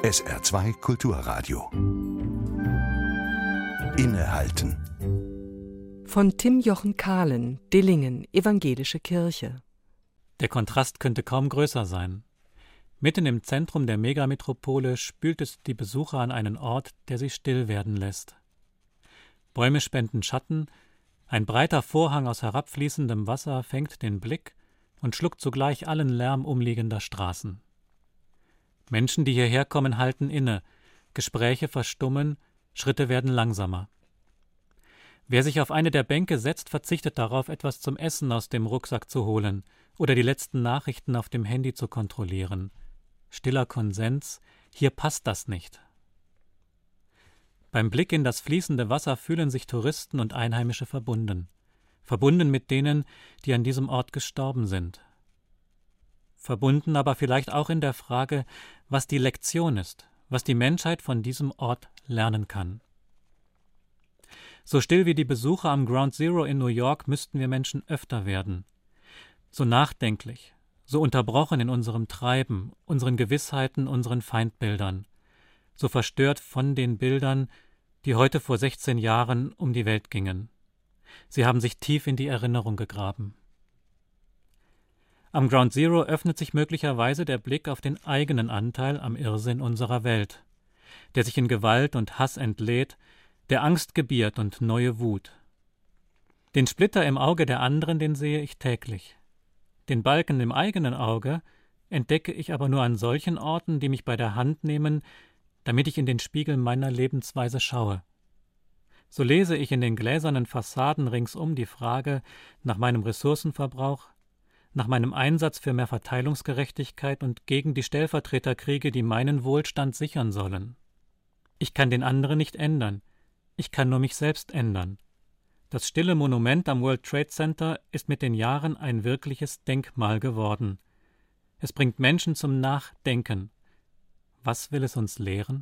SR2 Kulturradio. Innehalten. Von Tim-Jochen Kahlen, Dillingen, Evangelische Kirche. Der Kontrast könnte kaum größer sein. Mitten im Zentrum der Megametropole spült es die Besucher an einen Ort, der sie still werden lässt. Bäume spenden Schatten, ein breiter Vorhang aus herabfließendem Wasser fängt den Blick und schluckt zugleich allen Lärm umliegender Straßen. Menschen, die hierher kommen, halten inne, Gespräche verstummen, Schritte werden langsamer. Wer sich auf eine der Bänke setzt, verzichtet darauf, etwas zum Essen aus dem Rucksack zu holen oder die letzten Nachrichten auf dem Handy zu kontrollieren. Stiller Konsens, hier passt das nicht. Beim Blick in das fließende Wasser fühlen sich Touristen und Einheimische verbunden. Verbunden mit denen, die an diesem Ort gestorben sind. Verbunden aber vielleicht auch in der Frage, was die Lektion ist, was die Menschheit von diesem Ort lernen kann. So still wie die Besucher am Ground Zero in New York müssten wir Menschen öfter werden. So nachdenklich, so unterbrochen in unserem Treiben, unseren Gewissheiten, unseren Feindbildern. So verstört von den Bildern, die heute vor 16 Jahren um die Welt gingen. Sie haben sich tief in die Erinnerung gegraben. Am Ground Zero öffnet sich möglicherweise der Blick auf den eigenen Anteil am Irrsinn unserer Welt, der sich in Gewalt und Hass entlädt, der Angst gebiert und neue Wut. Den Splitter im Auge der anderen, den sehe ich täglich. Den Balken im eigenen Auge entdecke ich aber nur an solchen Orten, die mich bei der Hand nehmen, damit ich in den Spiegel meiner Lebensweise schaue. So lese ich in den gläsernen Fassaden ringsum die Frage nach meinem Ressourcenverbrauch, nach meinem Einsatz für mehr Verteilungsgerechtigkeit und gegen die Stellvertreterkriege, die meinen Wohlstand sichern sollen. Ich kann den anderen nicht ändern, ich kann nur mich selbst ändern. Das stille Monument am World Trade Center ist mit den Jahren ein wirkliches Denkmal geworden. Es bringt Menschen zum Nachdenken. Was will es uns lehren?